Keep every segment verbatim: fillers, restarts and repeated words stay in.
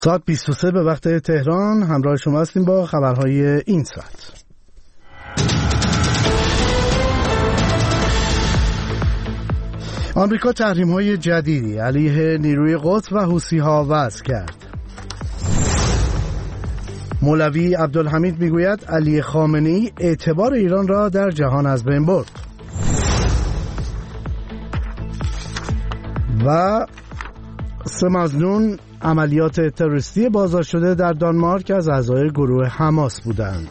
ساعت بیست و سه به وقت تهران همراه شما هستیم با خبرهای این ساعت. آمریکا تحریم‌های جدیدی علیه نیروی قدس و حوثی‌ها وضع کرد. مولوی عبدالحمید میگوید علی خامنه‌ای اعتبار ایران را در جهان از بین برد. و سه مظنون عملیات تروریستی بازداشت شده در دانمارک از اعضای گروه حماس بودند.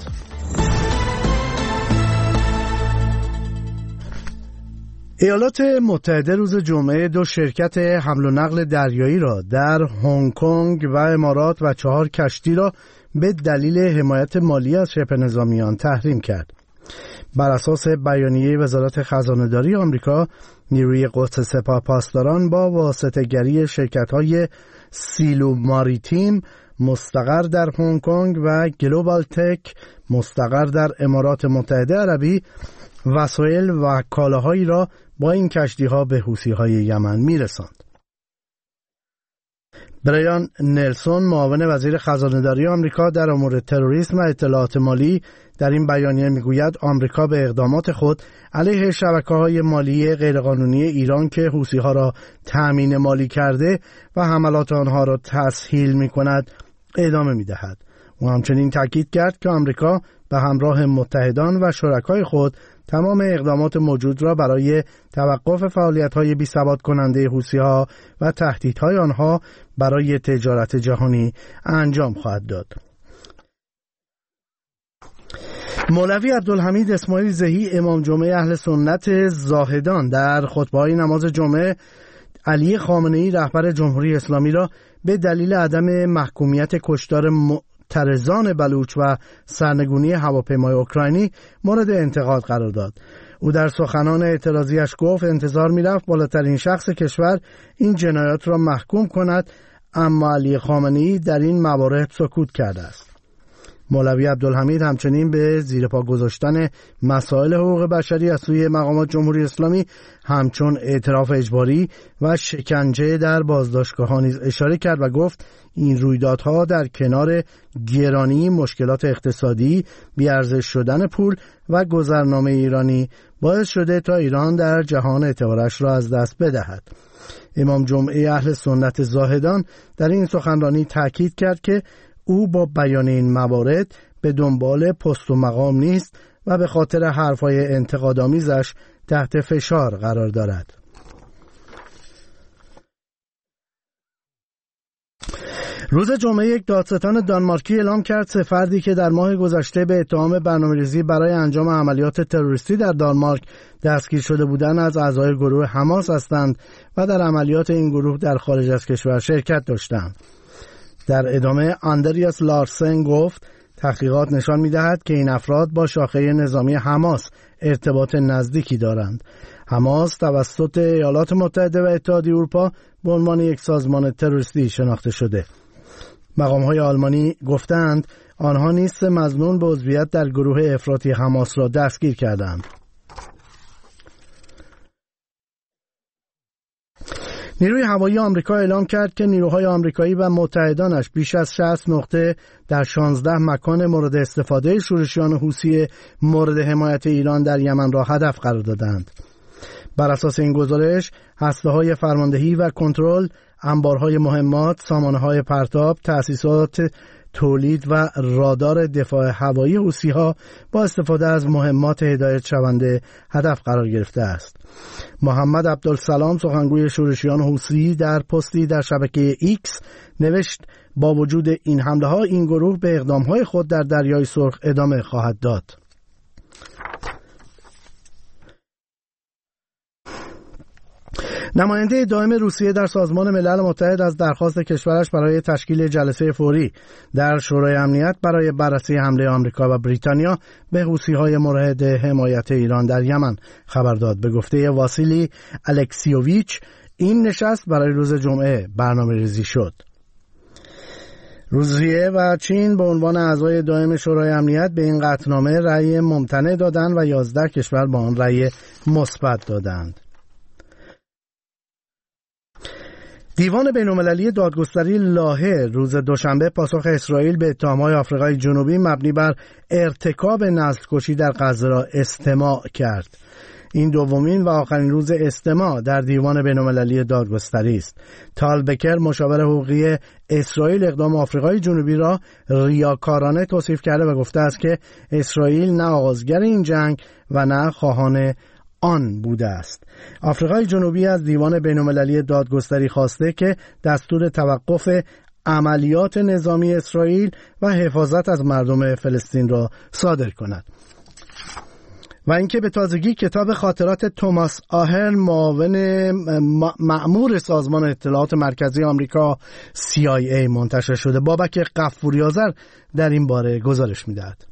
ایالات متحده روز جمعه دو شرکت حمل و نقل دریایی را در هنگ کنگ و امارات و چهار کشتی را به دلیل حمایت مالی از شبه نظامیان تحریم کرد. بر اساس بیانیه وزارت خزانه‌داری آمریکا، نیروی قدس سپاه پاسداران با واسطه‌گری شرکت‌های سیلو ماریتیم مستقر در هنگ کنگ و گلوبال تک مستقر در امارات متحده عربی وسایل و کالاهایی را با این کشتی‌ها به حوثی‌های یمن می‌رساند. برایان نلسون، معاون وزیر خزانه‌داری آمریکا در امور تروریسم و اطلاعات مالی، در این بیانیه میگوید آمریکا به اقدامات خود علیه شبکه‌های مالی غیرقانونی ایران که حوثی‌ها را تأمین مالی کرده و حملات آنها را تسهیل می‌کند ادامه می‌دهد. او همچنین تاکید کرد که آمریکا به همراه متحدان و شرکای خود تمام اقدامات موجود را برای توقف فعالیت‌های بی‌ثبات کننده حوثی‌ها و تهدیدهای آنها برای تجارت جهانی انجام خواهد داد. مولوی عبدالحمید اسماعیل زهی، امام جمعه اهل سنت زاهدان، در خطبه‌های نماز جمعه علی خامنه‌ای رهبر جمهوری اسلامی را به دلیل عدم محکومیت کشتار معترضان بلوچ و سرنگونی هواپیمای اوکراینی مورد انتقاد قرار داد. او در سخنان اعتراضیش گفت انتظار می‌رفت بالاترین شخص کشور این جنایات را محکوم کند، اما علی خامنه‌ای در این موارد سکوت کرده است. مولوی عبدالحمید همچنین به زیر پا گذاشتن مسائل حقوق بشری از سوی مقامات جمهوری اسلامی همچون اعتراف اجباری و شکنجه در بازداشتگاه‌ها نیز اشاره کرد و گفت این رویدادها در کنار گرانی، مشکلات اقتصادی، بی‌ارزش شدن پول و گذرنامه ایرانی باعث شده تا ایران در جهان اعتبارش را از دست بدهد. امام جمعه اهل سنت زاهدان در این سخنرانی تاکید کرد که او با بیان این موارد به دنبال پست و مقام نیست و به خاطر حرفهای انتقادآمیزش تحت فشار قرار دارد. روز جمعه یک دادستان دانمارکی اعلام کرد سه فردی که در ماه گذشته به اتهام برنامه‌ریزی برای انجام عملیات تروریستی در دانمارک دستگیر شده بودند از اعضای گروه حماس هستند و در عملیات این گروه در خارج از کشور شرکت داشتند. در ادامه آندریاس لارسن گفت تحقیقات نشان می‌دهد که این افراد با شاخه نظامی حماس ارتباط نزدیکی دارند. حماس توسط ایالات متحده و اتحادیه اروپا به عنوان یک سازمان تروریستی شناخته شده. مقام‌های آلمانی گفتند آنها نیز سه مظنون به عضویت در گروه افراطی حماس را دستگیر کردند. نیروی هوایی آمریکا اعلام کرد که نیروهای آمریکایی و متحدانش بیش از شصت نقطه در شانزده مکان مورد استفاده شورشیان حوثی مورد حمایت ایران در یمن را هدف قرار دادند. بر اساس این گزارش، هسته‌های فرماندهی و کنترل، انبارهای مهمات، سامانه‌های پرتاب، تأسیسات تولید و رادار دفاع هوایی حوثی‌ها با استفاده از مهمات هدایت شونده هدف قرار گرفته است. محمد عبدالسلام، سخنگوی شورشیان حوثی، در پستی در شبکه ایکس نوشت با وجود این حمله‌ها این گروه به اقدام‌های خود در دریای سرخ ادامه خواهد داد. نماینده دائم روسیه در سازمان ملل متحد از درخواست کشورش برای تشکیل جلسه فوری در شورای امنیت برای بررسی حمله آمریکا و بریتانیا به حوثی‌های مورد حمایت ایران در یمن خبر داد. به گفته واسیلی الکسیوویچ این نشست برای روز جمعه برنامه‌ریزی شد. روسیه و چین به عنوان اعضای دائم شورای امنیت به این قطعنامه رأی ممتنع دادند و یازده کشور با آن رأی مثبت دادند. دیوان بین‌المللی دادگستری لاهه روز دوشنبه پاسخ اسرائیل به اتهام‌های آفریقای جنوبی مبنی بر ارتکاب نسل‌کشی در غزه را استماع کرد. این دومین و آخرین روز استماع در دیوان بین‌المللی دادگستری است. تال بکر مشاور حقوقی اسرائیل اقدام آفریقای جنوبی را ریاکارانه توصیف کرده و گفته است که اسرائیل نه آغازگر این جنگ و نه خواهان آن بوده است. آفریقای جنوبی از دیوان بین‌المللی دادگستری خواسته که دستور توقف عملیات نظامی اسرائیل و حفاظت از مردم فلسطین را صادر کند. و اینکه به تازگی کتاب خاطرات توماس آهرن معاون مأمور سازمان اطلاعات مرکزی آمریکا سی آی ای منتشر شده. بابک غفوری‌آذر در این باره گزارش می‌دهد.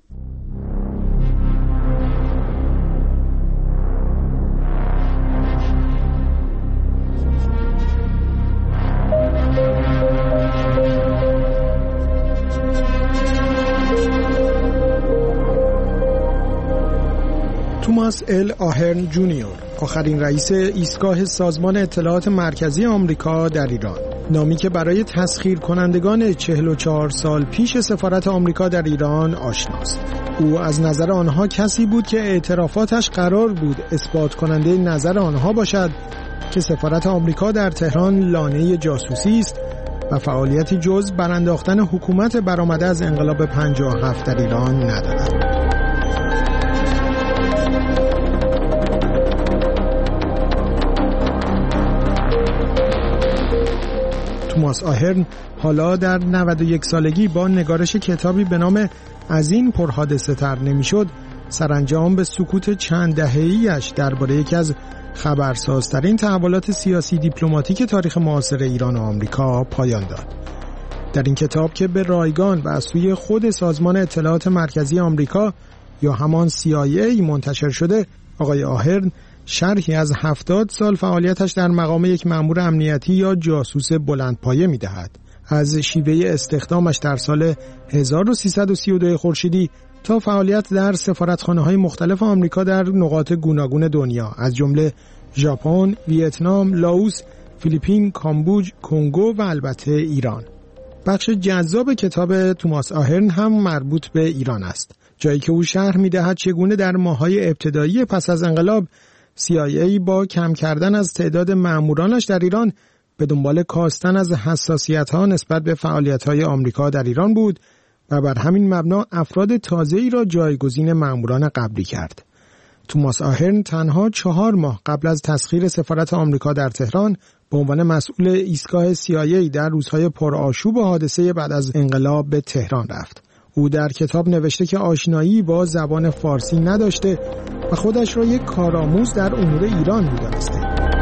توماس ال آهرن جونیور، آخرین رئیس ایستگاه سازمان اطلاعات مرکزی آمریکا در ایران، نامی که برای تسخیر کنندگان چهل و چهار سال پیش سفارت آمریکا در ایران آشناست. او از نظر آنها کسی بود که اعترافاتش قرار بود اثبات کننده نظر آنها باشد که سفارت آمریکا در تهران لانه جاسوسی است و فعالیتی جز برانداختن حکومت برآمده از انقلاب پنجاه و هفت در ایران ندارد. توماس آهرن حالا در نود و یک سالگی با نگارش کتابی به نام از این پرحادثه تر نمیشد سرانجام به سکوت چند دهه‌ایش درباره یکی از خبرسازترین تحولات سیاسی دیپلماتیک تاریخ معاصر ایران و آمریکا پایان داد. در این کتاب که به رایگان و از سوی خود سازمان اطلاعات مرکزی آمریکا یا همان سی آی ای منتشر شده، آقای آهرن شرحی از هفتاد سال فعالیتش در مقام یک مأمور امنیتی یا جاسوس بلندپایه می‌دهد. از شیوه استخدامش در سال هزار و سیصد و سی و دو خورشیدی تا فعالیت در سفارتخانه‌های مختلف آمریکا در نقاط گوناگون دنیا از جمله ژاپن، ویتنام، لاوس، فیلیپین، کامبوج، کنگو و البته ایران. بخش جذاب کتاب توماس آهرن هم مربوط به ایران است، جایی که او شرح می‌دهد چگونه در ماه‌های ابتدایی پس از انقلاب سی آی ای با کم کردن از تعداد مامورانش در ایران به دنبال کاستن از حساسیت‌ها نسبت به فعالیت‌های آمریکا در ایران بود و بر همین مبنا افراد تازه‌ای را جایگزین ماموران قبلی کرد. توماس آهرن تنها چهار ماه قبل از تسخیر سفارت آمریکا در تهران به عنوان مسئول ایستگاه سی آی ای در روزهای پرآشوب و حادثه بعد از انقلاب به تهران رفت. او در کتاب نوشته که آشنایی با زبان فارسی نداشته و خودش را یک کارآموز در امور ایران می‌دانسته.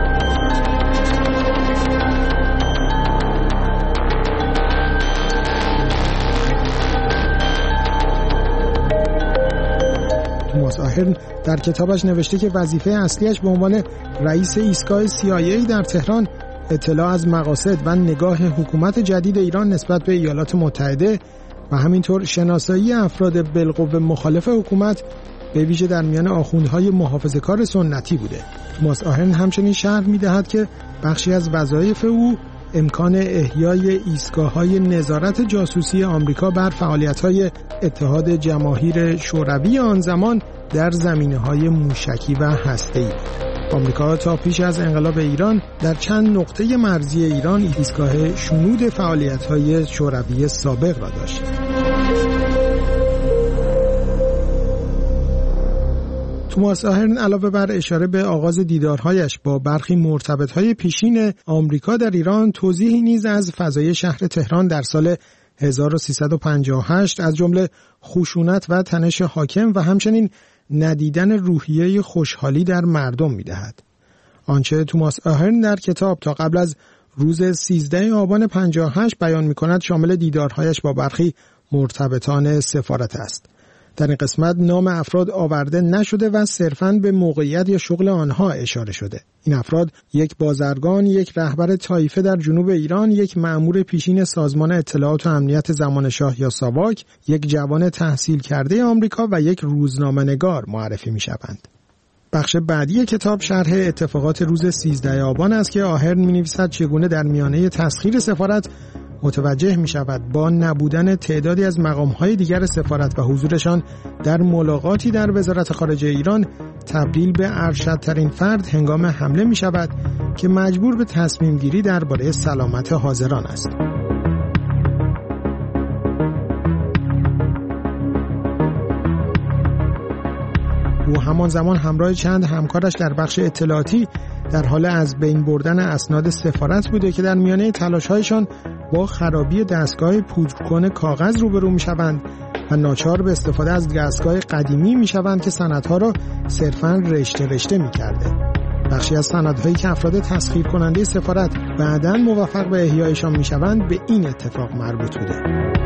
توماس آهرن در کتابش نوشته که وظیفه اصلیش به عنوان رئیس ایستگاه سی آی ای در تهران اطلاع از مقاصد و نگاه حکومت جدید ایران نسبت به ایالات متحده و همینطور شناسایی افراد بالقوه مخالف حکومت به ویژه در میان آخوندهای محافظه‌کار سنتی بوده. توماس آهرن همچنین شرح می‌دهد که بخشی از وظایف او امکان احیای ایستگاه‌های نظارت جاسوسی آمریکا بر فعالیت‌های اتحاد جماهیر شوروی آن زمان در زمینه‌های موشکی و هسته‌ای بود. آمریکا تا پیش از انقلاب ایران در چند نقطه مرزی ایران ایستگاه شنود فعالیت‌های شوروی سابق را داشت. توماس آهرن علاوه بر اشاره به آغاز دیدارهایش با برخی مرتبطهای پیشین آمریکا در ایران، توضیحی نیز از فضای شهر تهران در سال هزار و سیصد و پنجاه و هشت از جمله خشونت و تنش حاکم و همچنین ندیدن روحیه خوشحالی در مردم می‌دهد. آنچه توماس آهرن در کتاب تا قبل از روز سیزده آبان پنجاه و هشت بیان می‌کند شامل دیدارهایش با برخی مرتبطان سفارت است. در این قسمت نام افراد آورده نشده و صرفاً به موقعیت یا شغل آنها اشاره شده. این افراد یک بازرگان، یک رهبر طایفه در جنوب ایران، یک مأمور پیشین سازمان اطلاعات و امنیت زمان شاه یا ساواک، یک جوان تحصیل کرده آمریکا و یک روزنامه‌نگار معرفی می‌شوند. بخش بعدی کتاب شرح اتفاقات روز سیزدهم آبان است که آهرن می‌نویسد چگونه در میانه تسخیر سفارت متوجه می‌شود با نبودن تعدادی از مقام‌های دیگر سفارت و حضورشان در ملاقاتی در وزارت خارجه ایران تبدیل به ارشدترین فرد هنگام حمله می‌شود که مجبور به تصمیم گیری درباره سلامت حاضران است. او همان زمان همراه چند همکارش در بخش اطلاعاتی در حال از بین بردن اسناد سفارت بوده که در میانه تلاش‌هایشان با خرابی دستگاه پودرکن کاغذ روبرو می‌شوند و ناچار به استفاده از دستگاه قدیمی می‌شوند که سندها را صرفاً رشته رشته می‌کرده. بخشی از سندهایی که افراد تسخیر کننده سفارت بعداً موفق به احیایشان می‌شوند به این اتفاق مربوط بوده.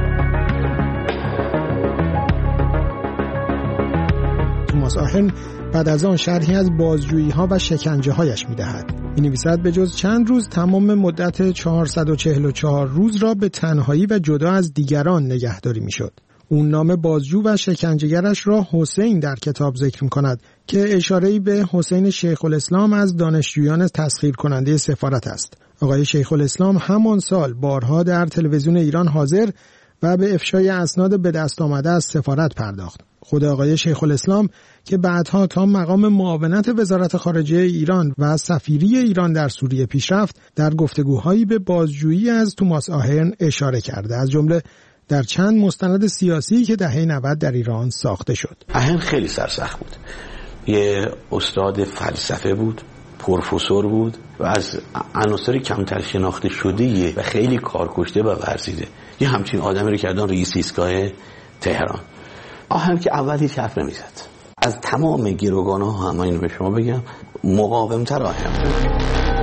توماس آهرن بعد از آن شرحی از بازجویی‌ها و شکنجه‌هایش می‌دهد. می‌نویسد به جز چند روز تمام مدت چهارصد و چهل و چهار روز را به تنهایی و جدا از دیگران نگهداری می‌شد. اون نام بازجو و شکنجهگرش را حسین در کتاب ذکر می‌کند که اشاره‌ای به حسین شیخ الاسلام از دانشجویان تسخیر کننده سفارت است. آقای شیخ الاسلام همان سال بارها در تلویزیون ایران حاضر و به افشای اسناد به دست آمده از سفارت پرداخت. خود آقای شیخ الاسلام که بعدها تا مقام معاونت وزارت خارجه ایران و سفیری ایران در سوریه پیش رفت، در گفتگوهایی به بازجویی از توماس آهرن اشاره کرده، از جمله در چند مستند سیاسی که دهه نود در ایران ساخته شد. آهرن خیلی سرسخت بود. یه استاد فلسفه بود، پروفسور بود و از عناصر کمتر شناخته شده و خیلی کارکشته و ورزیده. یه همچین آدمی رو کردن رئیس ایستگاه تهران. آهرن که اول هیچ حرف نمیزد. از تمام گروگان‌ها هم اینو به شما بگم مقاوم‌تر آهرن بود.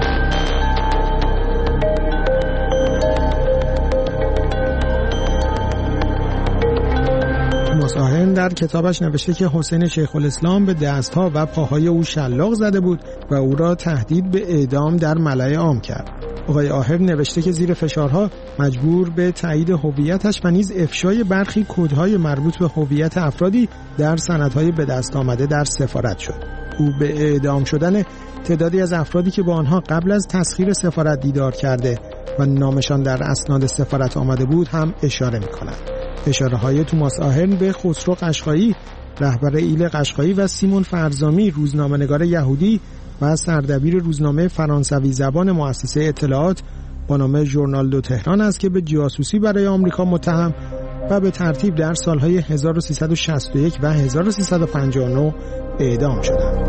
توماس آهرن در کتابش نوشته که حسین شیخ الاسلام به دستها و پاهای او شلاق زده بود و او را تهدید به اعدام در ملأ عام کرد. آقای آهرن نوشته که زیر فشارها مجبور به تایید هویتش و نیز افشای برخی کدهای مربوط به هویت افرادی در سندهای به دست آمده در سفارت شد. او به اعدام شدن تعدادی از افرادی که با آنها قبل از تسخیر سفارت دیدار کرده و نامشان در اسناد سفارت آمده بود هم اشاره می‌کند. اشاره‌های توماس آهرن به خسرو قشقایی، رهبر ایل قشقایی و سیمون فرزامی، روزنامه‌نگار یهودی و سردبیر روزنامه فرانسوی زبان مؤسسه اطلاعات با نام ژورنال دو تهران است که به جاسوسی برای آمریکا متهم و به ترتیب در سالهای هزار و سیصد و شصت و یک و هزار و سیصد و پنجاه و نه اعدام شدند.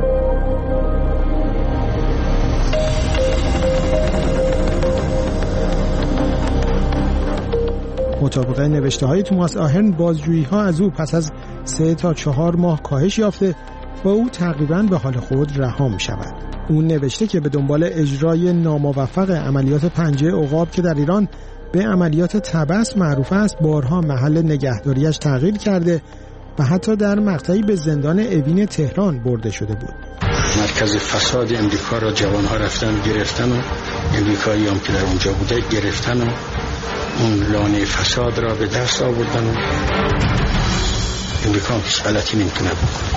مطابق نوشته‌های توماس آهرن بازجویی‌ها از او پس از سه تا چهار ماه کاهش یافته و او تقریباً به حال خود رها می‌شود. او نوشته که به دنبال اجرای ناموفق عملیات پنجه عقاب که در ایران به عملیات تبس معروف است، بارها محل نگهداریش تغییر کرده و حتی در مقطعی به زندان اوین تهران برده شده بود. مرکز فساد امریکا را جوان‌ها رفتن گرفتن و امریکایی هم که در اونجا بوده گرفتن و اون لانه فساد را به دست آوردن و امریکا هیچ غلطی نمیتونه بکنه.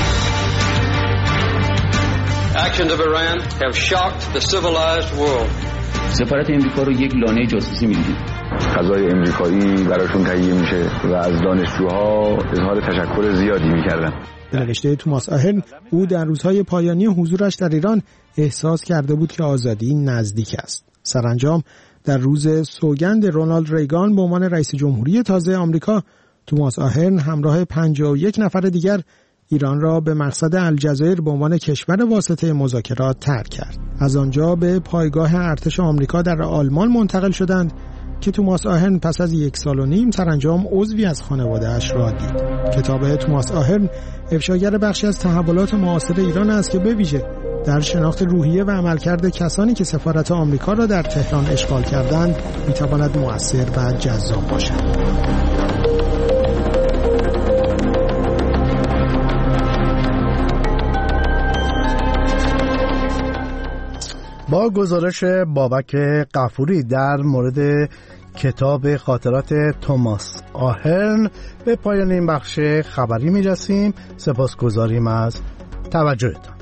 Actions of Iran have shocked the civilized world. سفارت امریکا رو یک لانه جاسوسی می‌دید. فضای امریکایی براشون تهیه میشه و از دانشجوها اظهار تشکر زیادی می‌کردن. نوشته توماس آهرن او در روزهای پایانی حضورش در ایران احساس کرده بود که آزادی نزدیک است. سرانجام در روز سوگند رونالد ریگان به عنوان رئیس جمهوری تازه آمریکا، توماس آهرن همراه پنجاه و یک نفر دیگر ایران را به مقصد الجزایر به عنوان کشور واسطه مذاکرات ترک کرد. از آنجا به پایگاه ارتش آمریکا در آلمان منتقل شدند که توماس آهرن پس از یک سال و نیم سرانجام عضوی از خانواده‌اش را دید. کتاب توماس آهرن افشاگر بخشی از تحولات معاصر ایران است که به ویژه در شناخت روحیه و عملکرد کسانی که سفارت آمریکا را در تهران اشغال کردند میتواند مؤثر و جذاب باشد. با گزارش بابک غفوری در مورد کتاب خاطرات توماس آهرن به پایان این بخش خبری میرسیم. سپاسگزاریم از توجهتان.